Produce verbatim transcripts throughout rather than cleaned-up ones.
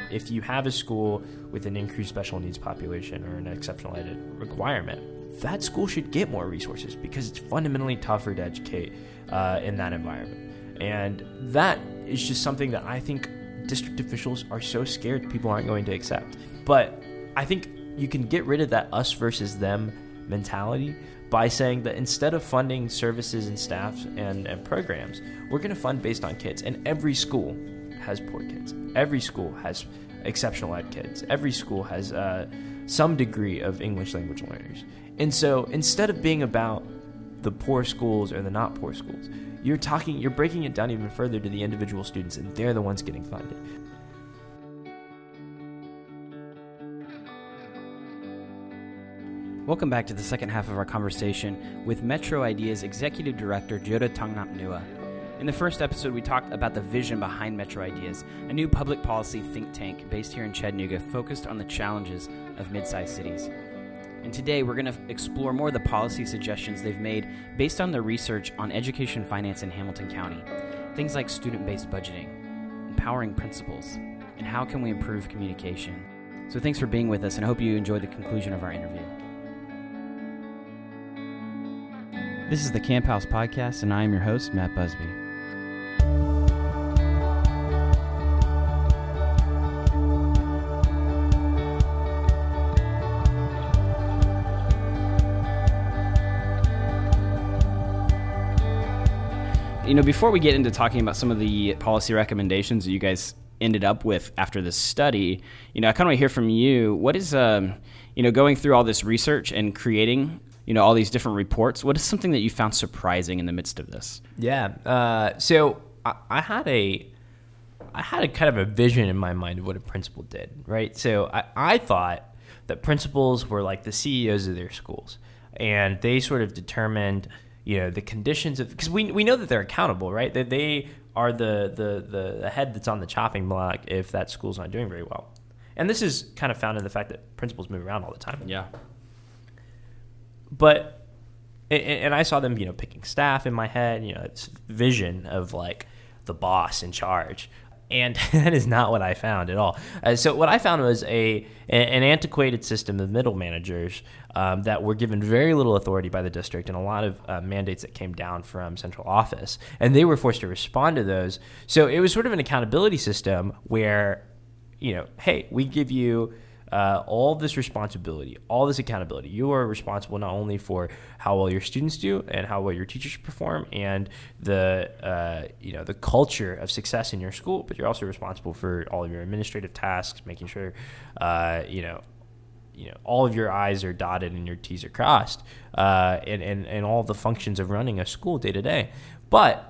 if you have a school with an increased special needs population or an exceptional ed requirement, that school should get more resources because it's fundamentally tougher to educate uh, in that environment. And that is just something that I think district officials are so scared people aren't going to accept. But I think you can get rid of that us versus them mentality by saying that instead of funding services and staff and, and programs, we're going to fund based on kids. And every school has poor kids. Every school has exceptional ed kids. Every school has uh, some degree of English language learners. And so instead of being about the poor schools or the not poor schools, you're talking, you're breaking it down even further to the individual students, and they're the ones getting funded. Welcome back to the second half of our conversation with Metro Ideas Executive Director Joda Tongnap-Nua. In the first episode, we talked about the vision behind Metro Ideas, a new public policy think tank based here in Chattanooga focused on the challenges of mid-sized cities. And today, we're going to explore more of the policy suggestions they've made based on their research on education finance in Hamilton County. Things like student-based budgeting, empowering principals, and how can we improve communication. So thanks for being with us, and I hope you enjoyed the conclusion of our interview. This is the Camp House Podcast, and I am your host, Matt Busby. You know, before we get into talking about some of the policy recommendations that you guys ended up with after this study, you know, I kind of want to hear from you. What is, um, you know, going through all this research and creating, you know, all these different reports, what is something that you found surprising in the midst of this? Yeah. Uh, so I, I had a, I had a kind of a vision in my mind of what a principal did, right? So I, I thought that principals were like the C E Os of their schools, and they sort of determined, you know, the conditions of, because we we know that they're accountable, right? That they are the, the the head that's on the chopping block if that school's not doing very well. And this is kind of found in the fact that principals move around all the time. Yeah. But, and I saw them, you know, picking staff in my head, you know, this vision of like the boss in charge. And that is not what I found at all. Uh, so what I found was a an antiquated system of middle managers um, that were given very little authority by the district and a lot of uh, mandates that came down from central office. And they were forced to respond to those. So it was sort of an accountability system where, you know, hey, we give you Uh, all this responsibility, all this accountability. You are responsible not only for how well your students do and how well your teachers perform and the uh, you know the culture of success in your school, but you're also responsible for all of your administrative tasks, making sure uh, you know you know all of your I's are dotted and your T's are crossed, uh, and, and and all the functions of running a school day to day. But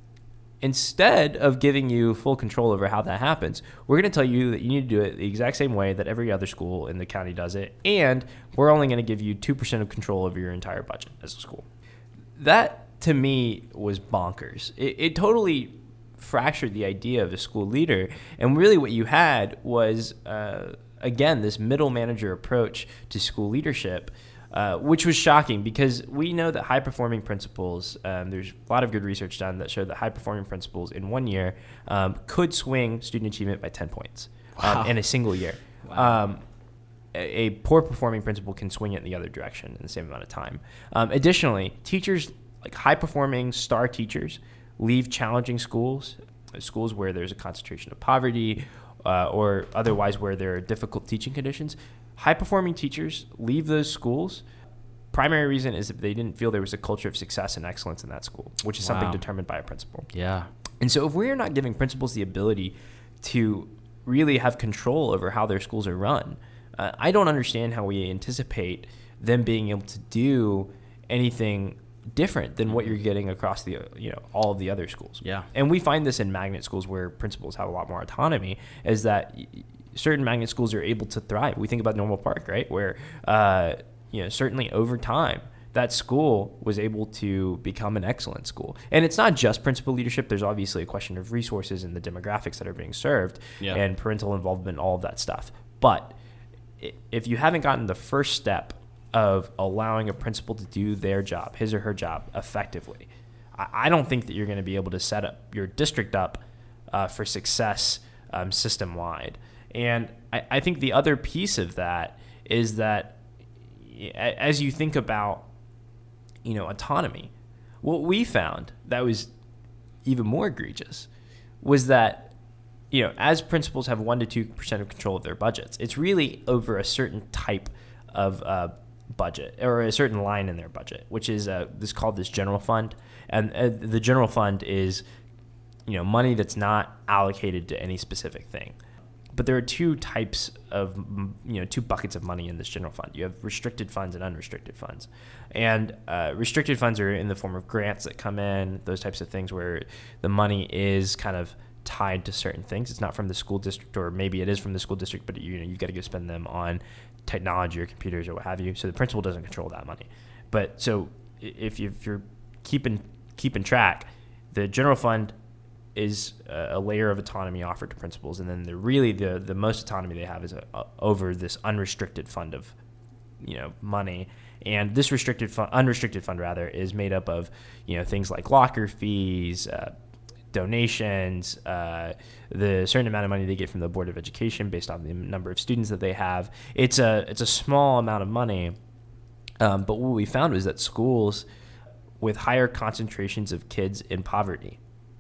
instead of giving you full control over how that happens, we're going to tell you that you need to do it the exact same way that every other school in the county does it, and we're only going to give you two percent of control over your entire budget as a school. That, to me, was bonkers. It, it totally fractured the idea of a school leader, and really what you had was, uh, again, this middle manager approach to school leadership, Uh, which was shocking because we know that high-performing principals, um, there's a lot of good research done that showed that high-performing principals in one year um, could swing student achievement by ten points Wow. um, in a single year. Wow. Um, a, a poor-performing principal can swing it in the other direction in the same amount of time. Um, additionally, teachers, like high-performing star teachers, leave challenging schools, schools where there's a concentration of poverty uh, or otherwise where there are difficult teaching conditions. High-performing teachers leave those schools. Primary reason is that they didn't feel there was a culture of success and excellence in that school, which is Wow. something determined by a principal. Yeah. And so if we're not giving principals the ability to really have control over how their schools are run, uh, I don't understand how we anticipate them being able to do anything different than what you're getting across the, you know, all of the other schools. Yeah. And we find this in magnet schools where principals have a lot more autonomy, is that certain magnet schools are able to thrive. We think about Normal Park, right? Where, uh, you know, certainly over time, that school was able to become an excellent school. And it's not just principal leadership. There's obviously a question of resources and the demographics that are being served Yeah. and parental involvement, all of that stuff. But if you haven't gotten the first step of allowing a principal to do their job, his or her job, effectively, I don't think that you're going to be able to set up your district up uh, for success um, system-wide. And I, I think the other piece of that is that as you think about, you know, autonomy, what we found that was even more egregious was that, you know, as principals have one to two percent of control of their budgets, it's really over a certain type of uh, budget or a certain line in their budget, which is uh, this called this general fund. And uh, the general fund is, you know, money that's not allocated to any specific thing. But there are two types of, you know, two buckets of money in this general fund. You have restricted funds and unrestricted funds. And uh, restricted funds are in the form of grants that come in, those types of things where the money is kind of tied to certain things. It's not from the school district, or maybe it is from the school district, but you know, you got to go spend them on technology or computers or what have you. So the principal doesn't control that money. But so if, you, if you're keeping keeping track, the general fund is a layer of autonomy offered to principals, and then the really the the most autonomy they have is a, a, over this unrestricted fund of, you know, money. And this restricted fund, unrestricted fund rather, is made up of, you know, things like locker fees, uh, donations, uh, the certain amount of money they get from the Board of Education based on the number of students that they have. It's a it's a small amount of money, um, but what we found was that schools with higher concentrations of kids in poverty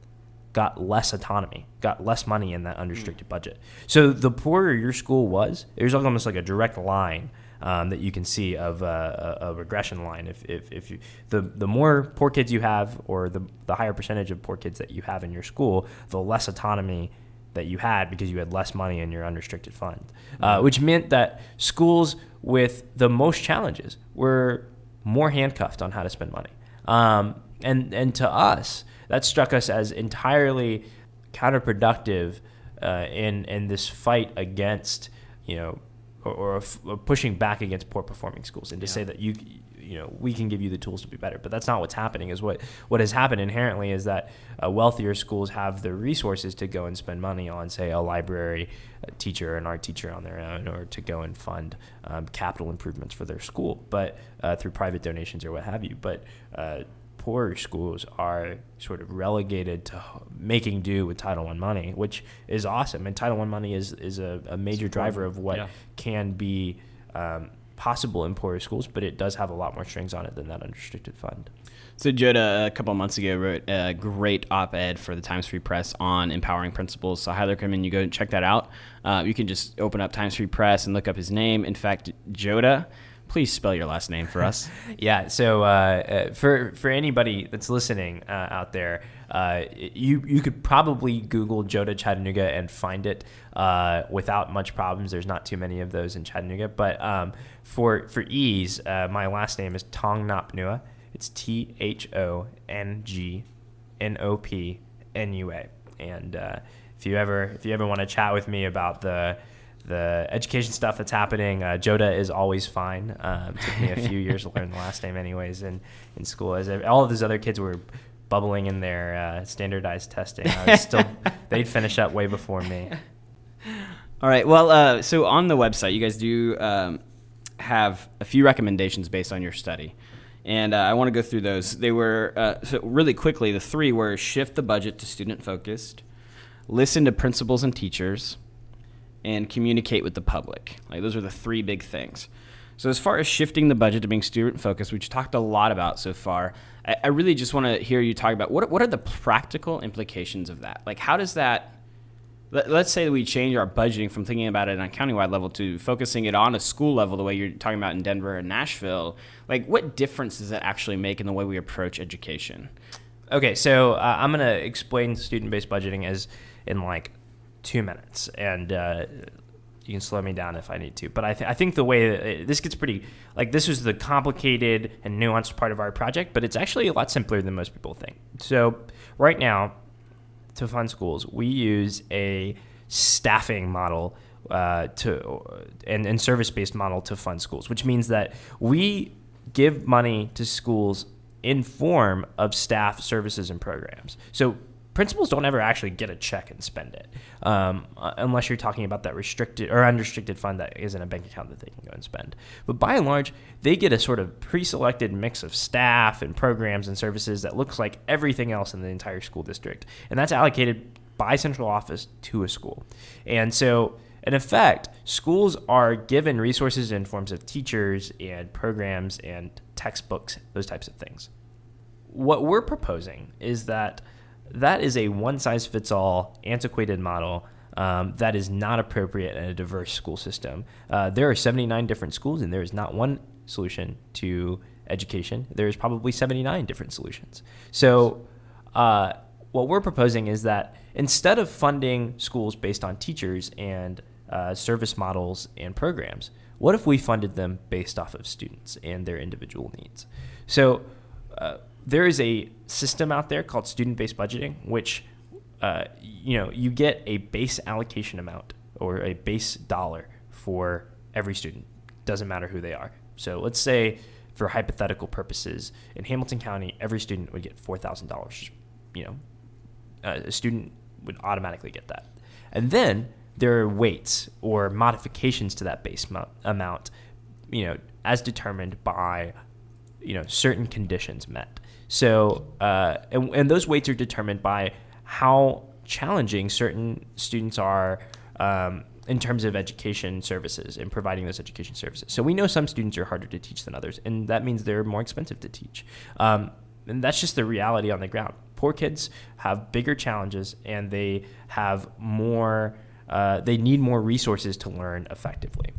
got less autonomy, got less money in that unrestricted mm. budget. So the poorer your school was, there's almost like a direct line um, that you can see of uh, a, a regression line. If if, if you, the the more poor kids you have, or the the higher percentage of poor kids that you have in your school, the less autonomy that you had because you had less money in your unrestricted fund, mm. uh, which meant that schools with the most challenges were more handcuffed on how to spend money. Um, and and to us, that struck us as entirely counterproductive uh, in in this fight against, you know, or, or, f- or pushing back against poor performing schools, and to yeah. say that you you know we can give you the tools to be better. But that's not what's happening. Is what what has happened inherently is that uh, wealthier schools have the resources to go and spend money on, say, a library a teacher, an art teacher on their own, or to go and fund um, capital improvements for their school, but uh, through private donations or what have you. But uh, poorer schools are sort of relegated to making do with Title I money, which is awesome. And Title I money is, is a, a major driver of what yeah. can be um, possible in poorer schools, but it does have a lot more strings on it than that unrestricted fund. So Joda, a couple of months ago, wrote a great op-ed for the Times Free Press on empowering principals. So I highly recommend you go and check that out. Uh, you can just open up Times Free Press and look up his name. In fact, Joda, please spell your last name for us. yeah, so uh, uh, for for anybody that's listening uh, out there, uh, you you could probably Google Joda Chattanooga and find it uh, without much problems. There's not too many of those in Chattanooga. But um, for for ease, uh, my last name is Thongnop Nua. It's T H O N G N O P N U A. And uh, if you ever if you ever want to chat with me about the the education stuff that's happening, uh, Joda is always fine. Um, took me a few years to learn the last name anyways in, in school. As all of those other kids were bubbling in their uh, standardized testing, I was still they'd finish up way before me. All right. Well, uh, so on the website, you guys do um, have a few recommendations based on your study. And uh, I want to go through those. They were, uh, so really quickly, the three were shift the budget to student-focused, listen to principals and teachers, and communicate with the public. Like, those are the three big things. So as far as shifting the budget to being student-focused, which we talked a lot about so far, I, I really just want to hear you talk about what what are the practical implications of that? Like, how does that, let, let's say that we change our budgeting from thinking about it on a countywide level to focusing it on a school level, the way you're talking about in Denver and Nashville. Like, what difference does that actually make in the way we approach education? Okay, so uh, I'm going to explain student-based budgeting as in like two minutes, and uh, you can slow me down if I need to. But I, th- I think the way that it, this gets pretty, like, this was the complicated and nuanced part of our project, but it's actually a lot simpler than most people think. So right now, to fund schools, we use a staffing model uh, to and, and service-based model to fund schools, which means that we give money to schools in form of staff, services, and programs. So principals don't ever actually get a check and spend it, um, unless you're talking about that restricted or unrestricted fund that is in a bank account that they can go and spend. But by and large, they get a sort of pre-selected mix of staff and programs and services that looks like everything else in the entire school district. And that's allocated by central office to a school. And so in effect, schools are given resources in forms of teachers and programs and textbooks, those types of things. What we're proposing is that that is a one-size-fits-all antiquated model um, that is not appropriate in a diverse school system. Uh, there are seventy-nine different schools, and there is not one solution to education. There's probably seventy-nine different solutions. So uh, what we're proposing is that instead of funding schools based on teachers and uh, service models and programs, what if we funded them based off of students and their individual needs? So uh, there is a system out there called student-based budgeting, which uh, you know you get a base allocation amount or a base dollar for every student. Doesn't matter who they are. So let's say, for hypothetical purposes, in Hamilton County, every student would get four thousand dollars. You know, uh, a student would automatically get that. And then there are weights or modifications to that base mo- amount, you know, as determined by, you know, certain conditions met. So, uh, and, and those weights are determined by how challenging certain students are um, in terms of education services and providing those education services. So we know some students are harder to teach than others, and that means they're more expensive to teach. Um, and that's just the reality on the ground. Poor kids have bigger challenges, and they have more, uh, they need more resources to learn effectively.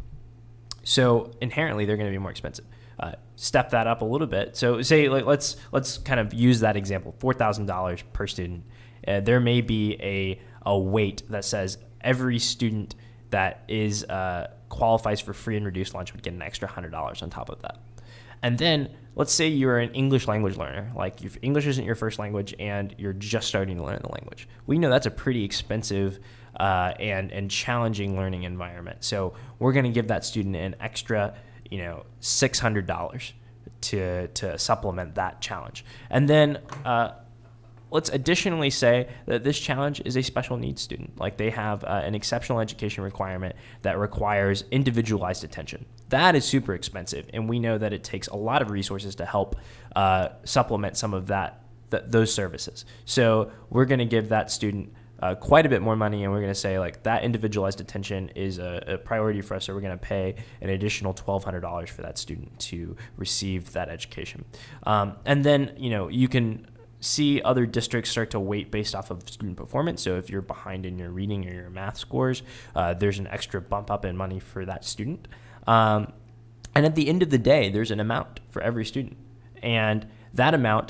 So inherently, they're going to be more expensive. Uh, step that up a little bit. So say, like, let's let's kind of use that example, four thousand dollars per student. Uh, there may be a, a weight that says every student that is uh, qualifies for free and reduced lunch would get an extra one hundred dollars on top of that. And then let's say you're an English language learner, like if English isn't your first language and you're just starting to learn the language. We know that's a pretty expensive uh, and, and challenging learning environment. So we're going to give that student an extra, you know, six hundred dollars to, to supplement that challenge. And then uh, let's additionally say that this challenge is a special needs student. Like they have uh, an exceptional education requirement that requires individualized attention. That is super expensive, and we know that it takes a lot of resources to help uh, supplement some of that th- those services. So we're going to give that student uh, quite a bit more money, and we're going to say like that individualized attention is a, a priority for us. So we're going to pay an additional twelve hundred dollars for that student to receive that education. Um, and then you know you can see other districts start to weight based off of student performance. So if you're behind in your reading or your math scores, uh, there's an extra bump up in money for that student. Um, and at the end of the day, there's an amount for every student. And that amount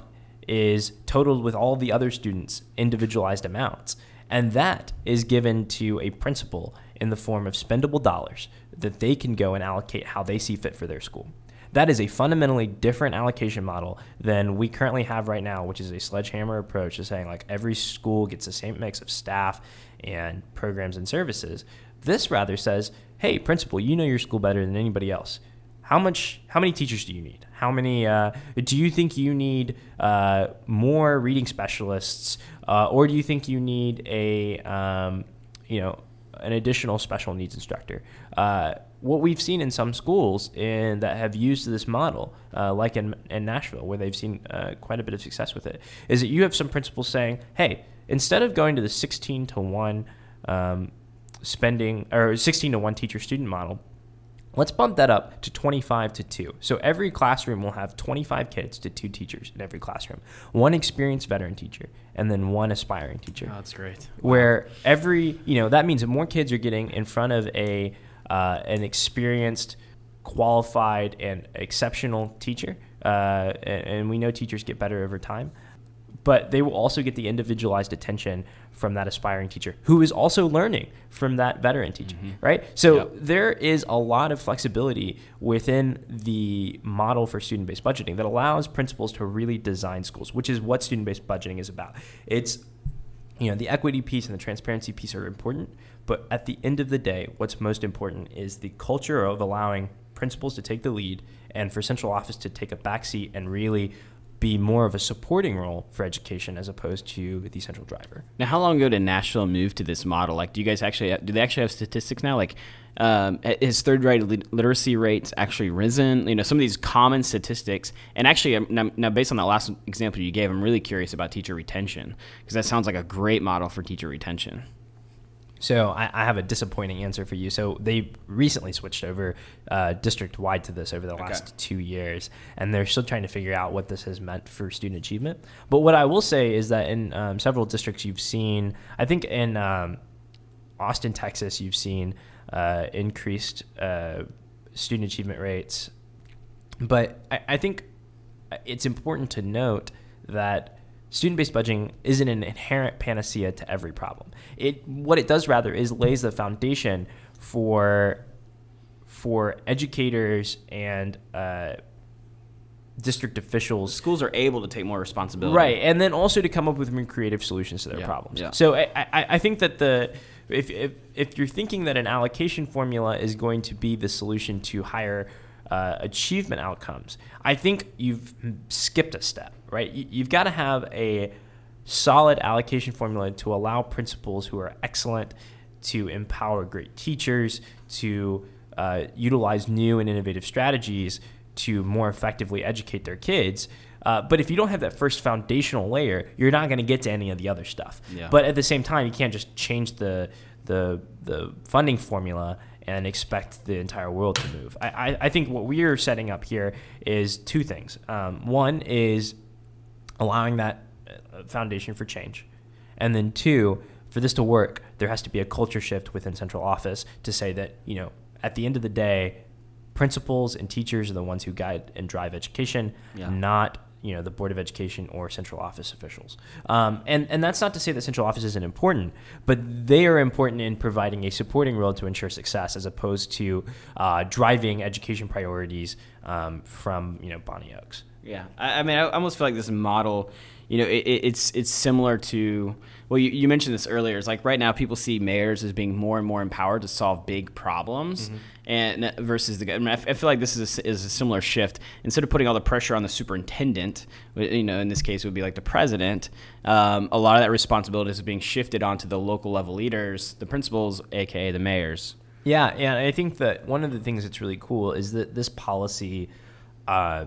is totaled with all the other students' individualized amounts. And that is given to a principal in the form of spendable dollars that they can go and allocate how they see fit for their school. That is a fundamentally different allocation model than we currently have right now, which is a sledgehammer approach to saying like every school gets the same mix of staff and programs and services. This rather says, hey, principal, you know your school better than anybody else. How much? How many teachers do you need? How many? Uh, do you think you need uh, more reading specialists, uh, or do you think you need a, um, you know, an additional special needs instructor? Uh, what we've seen in some schools in, that have used this model, uh, like in, in Nashville, where they've seen uh, quite a bit of success with it, is that you have some principals saying, hey, instead of going to the sixteen to one um, spending or sixteen to one teacher student model, let's bump that up to twenty-five to two. So every classroom will have twenty-five kids to two teachers in every classroom. One experienced veteran teacher and then one aspiring teacher. Oh, that's great. Where every, you know, that means that more kids are getting in front of a uh, an experienced, qualified, and exceptional teacher. Uh, and, and we know teachers get better over time. But they will also get the individualized attention from that aspiring teacher who is also learning from that veteran teacher, mm-hmm. right? So yep. there is a lot of flexibility within the model for student-based budgeting that allows principals to really design schools, which is what student-based budgeting is about. It's, you know, the equity piece and the transparency piece are important, but at the end of the day, what's most important is the culture of allowing principals to take the lead and for central office to take a backseat and really be more of a supporting role for education as opposed to the central driver. Now, how long ago did Nashville move to this model? Like, do you guys actually, do they actually have statistics now? Like, um, has third grade literacy rates actually risen? You know, some of these common statistics. And actually, now, now based on that last example you gave, I'm really curious about teacher retention because that sounds like a great model for teacher retention. So I, I have a disappointing answer for you. So they recently switched over uh, district-wide to this over the last okay. two years, and they're still trying to figure out what this has meant for student achievement. But what I will say is that in um, several districts you've seen, I think in um, Austin, Texas, you've seen uh, increased uh, student achievement rates. But I, I think it's important to note that student-based budgeting isn't an inherent panacea to every problem. It what it does rather is lays the foundation for for educators and uh, district officials. Schools are able to take more responsibility, right? And then also to come up with more creative solutions to their yeah, problems. Yeah. So I, I, I think that the if, if if you're thinking that an allocation formula is going to be the solution to higher uh, achievement outcomes, I think you've skipped a step. Right, you've got to have a solid allocation formula to allow principals who are excellent to empower great teachers, to uh, utilize new and innovative strategies to more effectively educate their kids. Uh, but if you don't have that first foundational layer, you're not going to get to any of the other stuff. Yeah. But at the same time, you can't just change the the the funding formula and expect the entire world to move. I, I, I think what we are setting up here is two things. Um, one is allowing that foundation for change. And then two, for this to work, there has to be a culture shift within central office to say that, you know, at the end of the day, principals and teachers are the ones who guide and drive education, yeah. not, you know, the Board of Education or central office officials. Um, and, and that's not to say that central office isn't important, but they are important in providing a supporting role to ensure success as opposed to uh, driving education priorities um, from, you know, Bonnie Oaks. Yeah, I, I mean, I almost feel like this model, you know, it, it's it's similar to, well, you, you mentioned this earlier. It's like right now people see mayors as being more and more empowered to solve big problems, mm-hmm. and versus the. I mean, I feel like this is a, is a similar shift. Instead of putting all the pressure on the superintendent, you know, in this case it would be like the president. Um, a lot of that responsibility is being shifted onto the local level leaders, the principals, aka the mayors. Yeah, and I think that one of the things that's really cool is that this policy. Uh,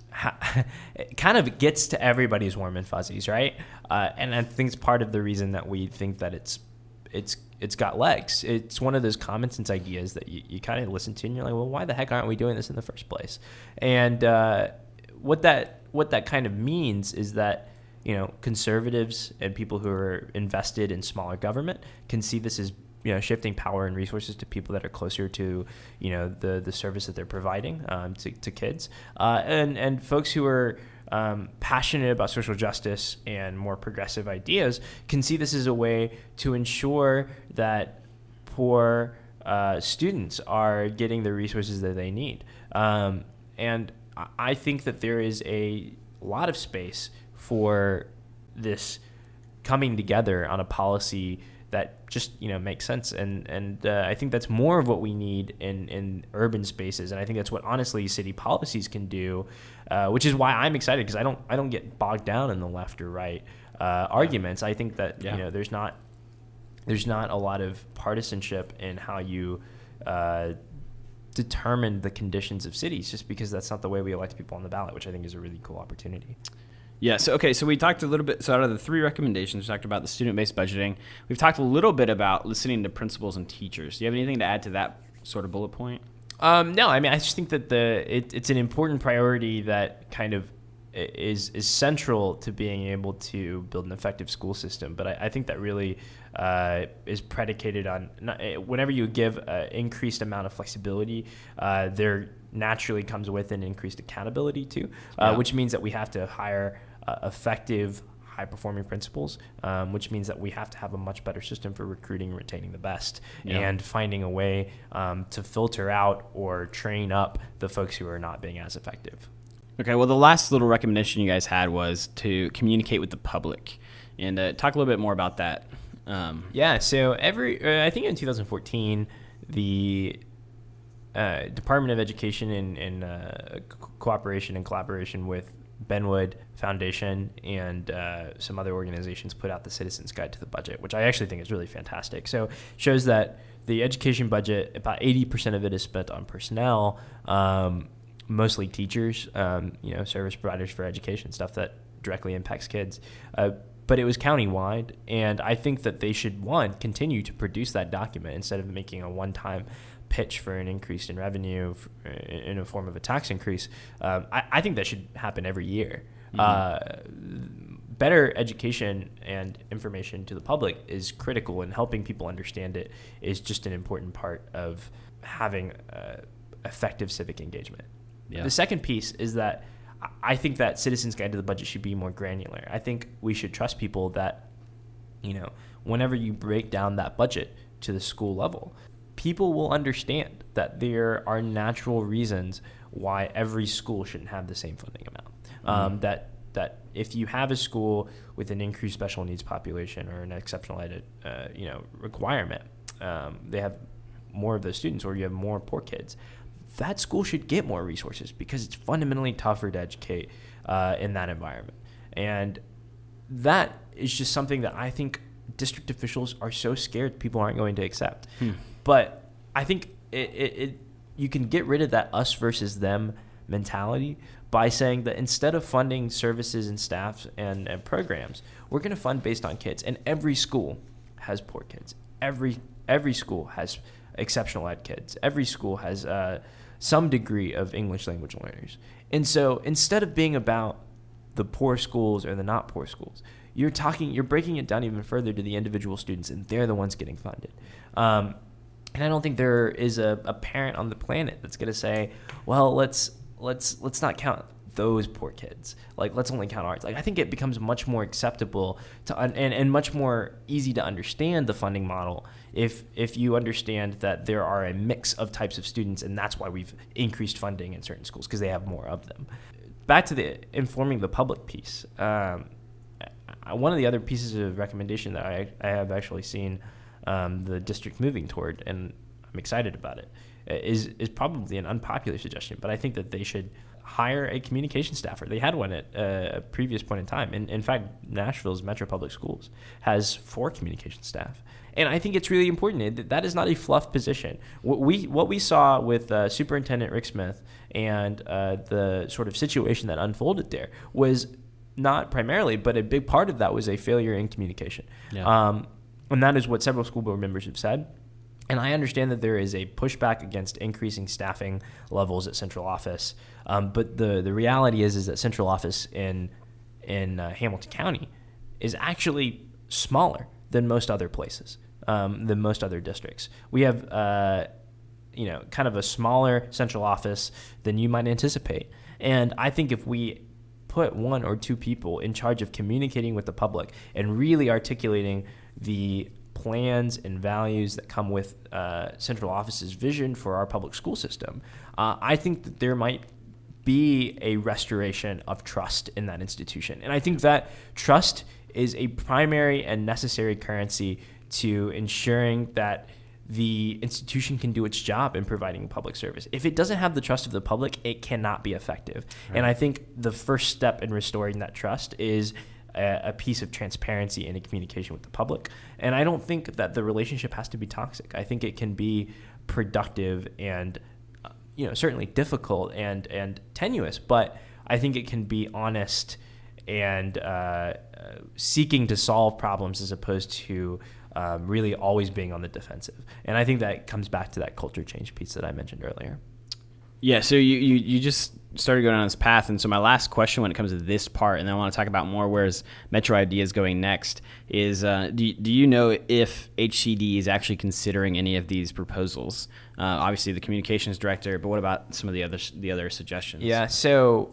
it kind of gets to everybody's warm and fuzzies, right? Uh, and I think it's part of the reason that we think that it's it's it's got legs. It's one of those common sense ideas that you, you kind of listen to and you're like, well, why the heck aren't we doing this in the first place? And uh, what that what that kind of means is that, you know, conservatives and people who are invested in smaller government can see this as, you know, shifting power and resources to people that are closer to, you know, the the service that they're providing um, to, to kids, uh, and and folks who are um, passionate about social justice and more progressive ideas can see this as a way to ensure that poor uh, students are getting the resources that they need. Um, and I think that there is a lot of space for this coming together on a policy that just, you know, makes sense. And, and uh, I think that's more of what we need in, in urban spaces. And I think that's what, honestly, city policies can do, uh, which is why I'm excited, because I don't I don't get bogged down in the left or right uh, arguments. I think that, yeah. you know, there's not there's not a lot of partisanship in how you uh, determine the conditions of cities, just because that's not the way we elect people on the ballot, which I think is a really cool opportunity. Yeah, so okay, so we talked a little bit, so out of the three recommendations, we talked about the student-based budgeting. We've talked a little bit about listening to principals and teachers. Do you have anything to add to that sort of bullet point? Um, no, I mean, I just think that the it, it's an important priority that kind of is is central to being able to build an effective school system. But I, I think that really uh, is predicated on, not, whenever you give an increased amount of flexibility, uh, there naturally comes with an increased accountability too, uh, yeah. which means that we have to hire Uh, effective, high-performing principals, um, which means that we have to have a much better system for recruiting and retaining the best, yeah. and finding a way um, to filter out or train up the folks who are not being as effective. Okay, well, the last little recommendation you guys had was to communicate with the public, and uh, talk a little bit more about that. Um, yeah, so every uh, I think in two thousand fourteen, the uh, Department of Education, in, in uh, co- cooperation and collaboration with Benwood Foundation and uh, some other organizations, put out the Citizens Guide to the Budget, which I actually think is really fantastic. So it shows that the education budget, about eighty percent of it is spent on personnel, um, mostly teachers, um, you know, service providers for education, stuff that directly impacts kids. Uh, but it was countywide. And I think that they should, one, continue to produce that document instead of making a one-time pitch for an increase in revenue in a form of a tax increase. Um, I, I think that should happen every year. Mm-hmm. Uh, better education and information to the public is critical, and helping people understand it is just an important part of having uh, effective civic engagement. Yeah. The second piece is that I think that Citizens Guide to the Budget should be more granular. I think we should trust people that, you know, whenever you break down that budget to the school level, people will understand that there are natural reasons why every school shouldn't have the same funding amount. Mm-hmm. Um, that that if you have a school with an increased special needs population or an exceptional ed, uh, you know, requirement, um, they have more of those students, or you have more poor kids, that school should get more resources because it's fundamentally tougher to educate uh, in that environment. And that is just something that I think district officials are so scared people aren't going to accept. Hmm. But I think it, it, it you can get rid of that us versus them mentality by saying that instead of funding services and staff and, and programs, we're going to fund based on kids. And every school has poor kids. Every every school has exceptional ed kids. Every school has uh, some degree of English language learners. And so instead of being about the poor schools or the not poor schools, you're talking, you're breaking it down even further to the individual students, and they're the ones getting funded. Um, and I don't think there is a, a parent on the planet that's going to say, well, let's let's let's not count those poor kids. Like, let's only count ours. Like, I think it becomes much more acceptable to un- and, and much more easy to understand the funding model if if you understand that there are a mix of types of students, and that's why we've increased funding in certain schools, because they have more of them. Back to the informing the public piece. Um, one of the other pieces of recommendation that I, I have actually seen um, the district moving toward, and I'm excited about it, is is probably an unpopular suggestion, but I think that they should hire a communication staffer. They had one at uh, a previous point in time. In, in fact, Nashville's Metro Public Schools has four communication staff. And I think it's really important. It, that is not a fluff position. What we what we saw with uh, Superintendent Rick Smith and uh, the sort of situation that unfolded there was not primarily, but a big part of that was a failure in communication. Yeah. Um, and that is what several school board members have said. And I understand that there is a pushback against increasing staffing levels at central office. Um, but the, the reality is is that central office in in uh, Hamilton County is actually smaller than most other places, um, than most other districts. We have, uh, you know, kind of a smaller central office than you might anticipate. And I think if we put one or two people in charge of communicating with the public and really articulating the plans and values that come with uh, central office's vision for our public school system, uh, I think that there might be a restoration of trust in that institution. And I think that trust is a primary and necessary currency to ensuring that the institution can do its job in providing public service. If it doesn't have the trust of the public, it cannot be effective. Right. And I think the first step in restoring that trust is a, a piece of transparency and a communication with the public. And I don't think that the relationship has to be toxic. I think it can be productive and, uh, you know, certainly difficult and, and tenuous, but I think it can be honest and uh, uh, seeking to solve problems as opposed to um, really always being on the defensive. And I think that comes back to that culture change piece that I mentioned earlier. Yeah, so you, you, you just started going on this path, and so my last question when it comes to this part, and then I want to talk about more where's Metro Ideas going next, is uh, do, do you know if H C D is actually considering any of these proposals? Uh, obviously the communications director, but what about some of the other the other suggestions? Yeah, so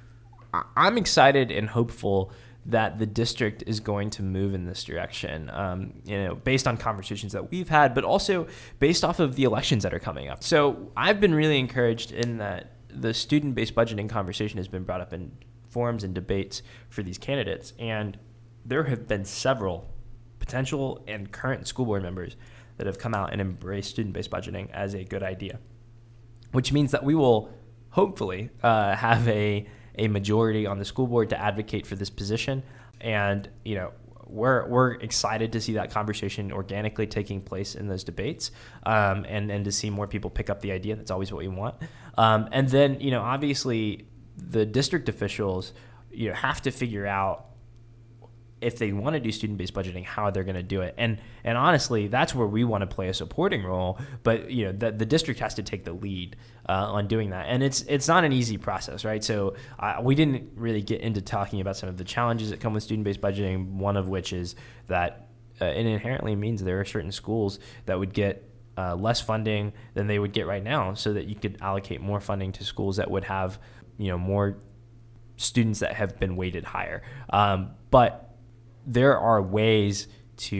I'm excited and hopeful that the district is going to move in this direction, um, you know, based on conversations that we've had, but also based off of the elections that are coming up. So I've been really encouraged in that the student-based budgeting conversation has been brought up in forums and debates for these candidates, and there have been several potential and current school board members that have come out and embraced student-based budgeting as a good idea, which means that we will hopefully uh, have a a majority on the school board to advocate for this position. And, you know, we're we're excited to see that conversation organically taking place in those debates, um, and, and to see more people pick up the idea. That's always what we want. Um, and then, you know, obviously the district officials, you know, have to figure out if they want to do student-based budgeting, how they're going to do it. And and honestly, that's where we want to play a supporting role. But you know, the, the district has to take the lead uh, on doing that. And it's it's not an easy process, right? So uh, we didn't really get into talking about some of the challenges that come with student-based budgeting, one of which is that uh, it inherently means there are certain schools that would get uh, less funding than they would get right now, so that you could allocate more funding to schools that would have, you know, more students that have been weighted higher. Um, but there are ways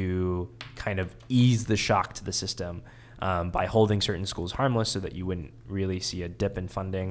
to kind of ease the shock to the system um, by holding certain schools harmless so that you wouldn't really see a dip in funding,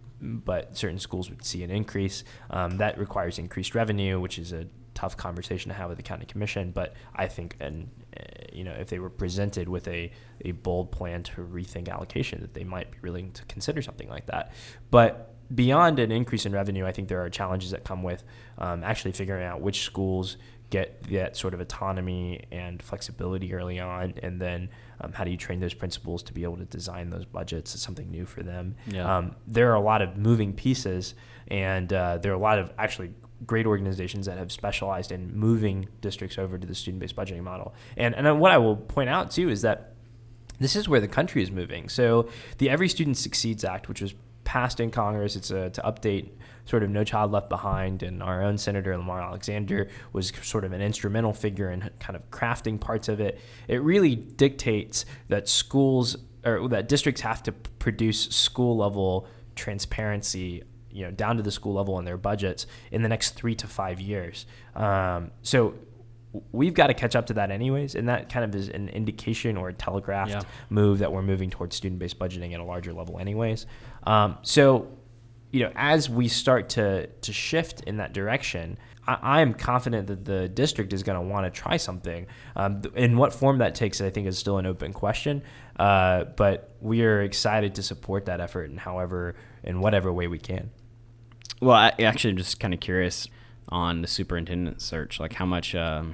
but certain schools would see an increase. Um, that requires increased revenue, which is a tough conversation to have with the county commission. But I think, and uh, you know, if they were presented with a, a bold plan to rethink allocation, that they might be willing to consider something like that. But beyond an increase in revenue, I think there are challenges that come with um, actually figuring out which schools get that sort of autonomy and flexibility early on, and then um, how do you train those principals to be able to design those budgets as something new for them. Yeah. Um, there are a lot of moving pieces, and uh, there are a lot of actually great organizations that have specialized in moving districts over to the student-based budgeting model. And, and what I will point out, too, is that this is where the country is moving. So the Every Student Succeeds Act, which was passed in Congress, it's a, to update sort of No Child Left Behind, and our own Senator Lamar Alexander was sort of an instrumental figure in kind of crafting parts of it. It really dictates that schools or that districts have to produce school level transparency, you know, down to the school level in their budgets in the next three to five years. Um, so we've got to catch up to that anyways, and that kind of is an indication or a telegraphed yeah. move that we're moving towards student-based budgeting at a larger level anyways. Um, so, you know, as we start to to shift in that direction, I, I am confident that the district is going to want to try something. Um, in what form that takes, I think, is still an open question, uh, but we are excited to support that effort in however, in whatever way we can. Well, I actually am just kind of curious on the superintendent search, like how much, um,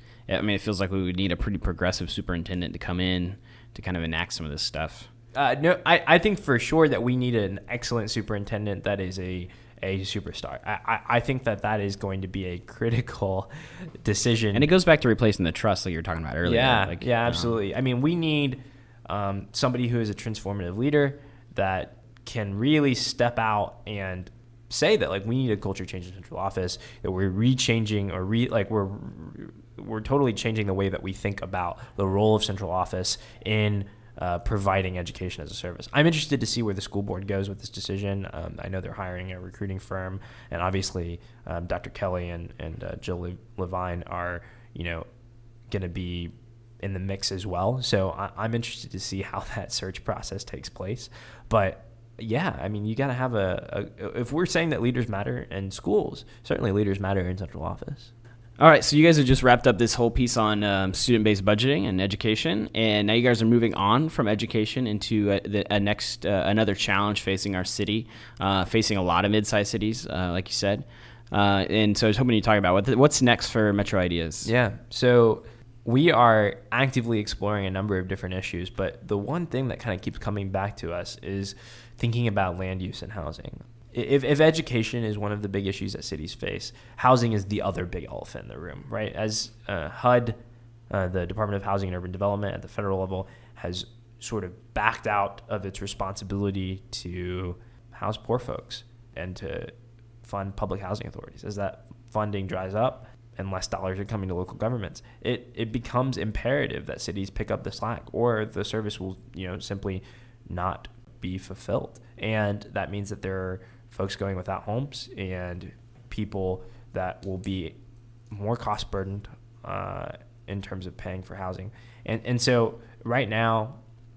I mean, it feels like we would need a pretty progressive superintendent to come in to kind of enact some of this stuff. Uh, no, I, I think for sure that we need an excellent superintendent that is a, a superstar. I, I, I think that that is going to be a critical decision. And it goes back to replacing the trust like you were talking about earlier. Yeah, like, yeah, absolutely. Um, I mean, we need um, somebody who is a transformative leader that can really step out and say that, like, we need a culture change in central office, that we're re-changing or re like we're we're totally changing the way that we think about the role of central office in uh, providing education as a service. I'm interested to see where the school board goes with this decision. Um, I know they're hiring a recruiting firm, and obviously um, Doctor Kelly and and uh, Jill Le- Levine are, you know, going to be in the mix as well. So I, I'm interested to see how that search process takes place. But yeah, I mean, you got to have a, a, if we're saying that leaders matter in schools, certainly leaders matter in central office. All right, so you guys have just wrapped up this whole piece on um, student-based budgeting and education, and now you guys are moving on from education into a, the, a next uh, another challenge facing our city, uh, facing a lot of mid-sized cities, uh, like you said. Uh, and so I was hoping you talk about what, what's next for Metro Ideas. Yeah, so we are actively exploring a number of different issues, but the one thing that kind of keeps coming back to us is thinking about land use and housing. If, if education is one of the big issues that cities face, housing is the other big elephant in the room, right? As uh, H U D, uh, the Department of Housing and Urban Development at the federal level, has sort of backed out of its responsibility to house poor folks and to fund public housing authorities. As that funding dries up and less dollars are coming to local governments, it, it becomes imperative that cities pick up the slack, or the service will, you know, simply not be fulfilled. And that means that there are folks going without homes and people that will be more cost burdened uh, in terms of paying for housing. And and so right now,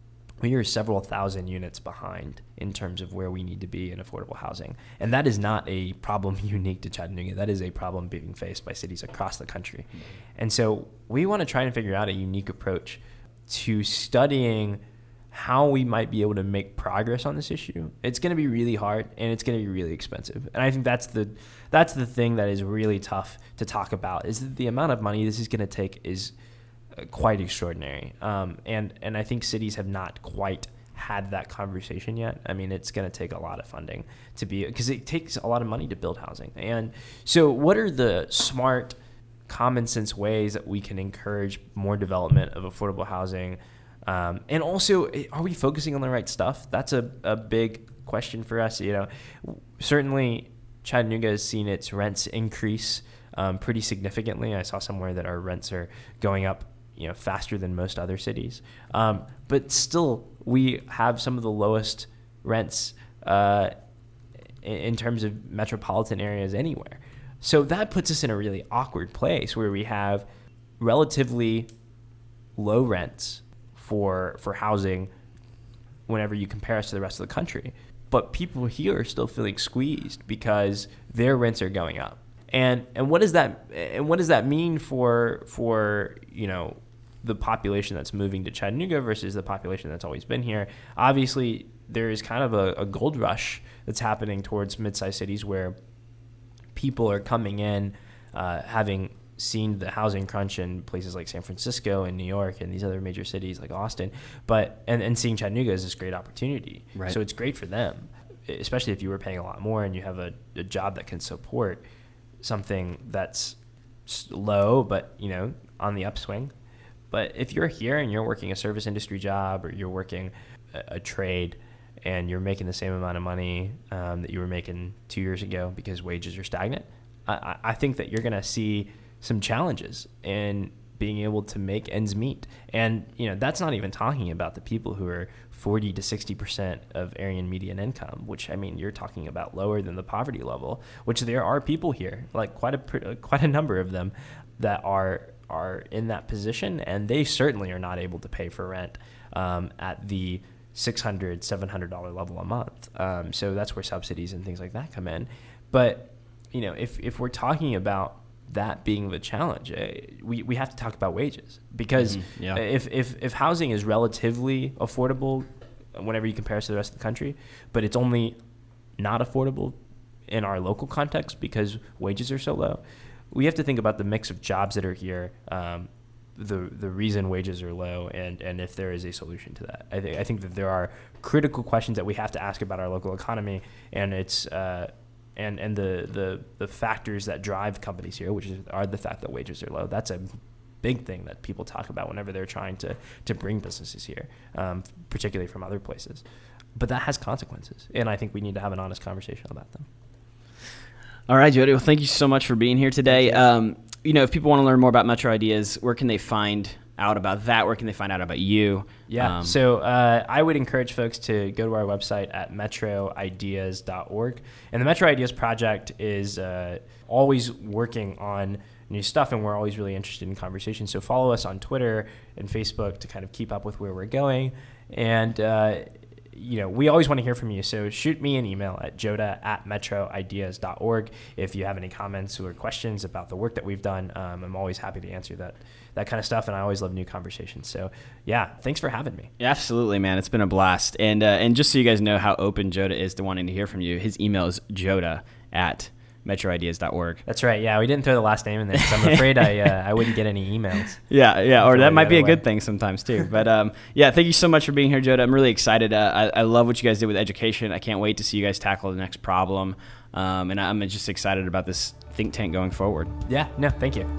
we are several thousand units behind in terms of where we need to be in affordable housing. And that is not a problem unique to Chattanooga. That is a problem being faced by cities across the country. And so we want to try and figure out a unique approach to studying how we might be able to make progress on this issue. It's going to be really hard, and it's going to be really expensive. And I think that's the that's the thing that is really tough to talk about, is that the amount of money this is going to take is uh, quite extraordinary. Um, and, and I think cities have not quite had that conversation yet. I mean, it's going to take a lot of funding to be, because it takes a lot of money to build housing. And so what are the smart common sense ways that we can encourage more development of affordable housing. Um, and also, are we focusing on the right stuff? That's a, a big question for us. You know, certainly Chattanooga has seen its rents increase um, pretty significantly. I saw somewhere that our rents are going up, you know, faster than most other cities. Um, but still, we have some of the lowest rents uh, in, in terms of metropolitan areas anywhere. So that puts us in a really awkward place where we have relatively low rents for for housing whenever you compare us to the rest of the country. But people here are still feeling squeezed because their rents are going up. And and what does that and what does that mean for for, you know, the population that's moving to Chattanooga versus the population that's always been here? Obviously, there is kind of a, a gold rush that's happening towards mid-sized cities where people are coming in, uh, having seen the housing crunch in places like San Francisco and New York and these other major cities like Austin, but and, and seeing Chattanooga as this great opportunity. Right. So it's great for them, especially if you were paying a lot more and you have a, a job that can support something that's low, but, you know, on the upswing. But if you're here and you're working a service industry job or you're working a, a trade and you're making the same amount of money um, that you were making two years ago because wages are stagnant, I, I think that you're going to see some challenges in being able to make ends meet. And, you know, that's not even talking about the people who are forty to sixty percent of Aryan median income, which, I mean, you're talking about lower than the poverty level, which there are people here, like quite a quite a number of them that are are in that position, and they certainly are not able to pay for rent um, at the six hundred dollars, seven hundred dollars level a month. Um, so that's where subsidies and things like that come in. But, you know, if, if we're talking about that being the challenge, uh, we, we have to talk about wages, because mm-hmm. yeah. if, if, if housing is relatively affordable whenever you compare us to the rest of the country, but it's only not affordable in our local context because wages are so low, we have to think about the mix of jobs that are here, um, the the reason wages are low, and, and if there is a solution to that. I, th- I think that there are critical questions that we have to ask about our local economy, and it's uh, and and the, the the factors that drive companies here, which is, are the fact that wages are low. That's a big thing that people talk about whenever they're trying to, to bring businesses here, um, particularly from other places. But that has consequences, and I think we need to have an honest conversation about them. All right, Jody. Well, thank you so much for being here today. Um, you know, if people want to learn more about Metro Ideas, where can they find out about that? Where can they find out about you? Yeah, um, so uh, I would encourage folks to go to our website at metro ideas dot org. And the Metro Ideas Project is uh, always working on new stuff, and we're always really interested in conversation. So follow us on Twitter and Facebook to kind of keep up with where we're going. And uh, you know, we always want to hear from you. So shoot me an email at joda at metro ideas dot org if you have any comments or questions about the work that we've done. Um, I'm always happy to answer that that kind of stuff, and I always love new conversations. So yeah, thanks for having me. Yeah, absolutely, man. It's been a blast. And uh, and just so you guys know how open Joda is to wanting to hear from you, his email is joda at metro ideas dot org. That's right. Yeah, we didn't throw the last name in there because I'm afraid I uh, I wouldn't get any emails. Yeah, yeah, or that might be a way. good thing sometimes too. But um, yeah, thank you so much for being here, Joda. I'm really excited. Uh, I, I love what you guys did with education. I can't wait to see you guys tackle the next problem. Um, and I'm just excited about this think tank going forward. Yeah, no, thank you.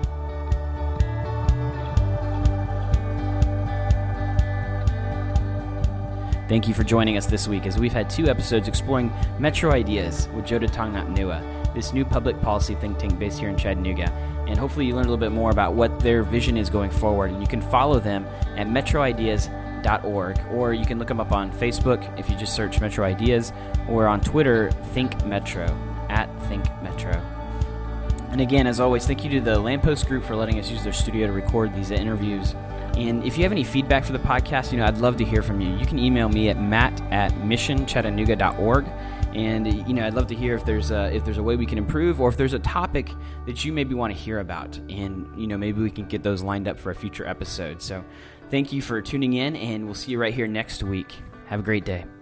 Thank you for joining us this week as we've had two episodes exploring Metro Ideas with Joda Tongnap-Nua, this new public policy think tank based here in Chattanooga. And hopefully you learned a little bit more about what their vision is going forward. And you can follow them at metro ideas dot org, or you can look them up on Facebook if you just search Metro Ideas, or on Twitter, Think Metro, at Think Metro. And again, as always, thank you to the Lamppost Group for letting us use their studio to record these interviews. And if you have any feedback for the podcast, you know, I'd love to hear from you. You can email me at matt at mission chattanooga dot org. And, you know, I'd love to hear if there's a, if there's a way we can improve, or if there's a topic that you maybe want to hear about. And, you know, maybe we can get those lined up for a future episode. So thank you for tuning in, and we'll see you right here next week. Have a great day.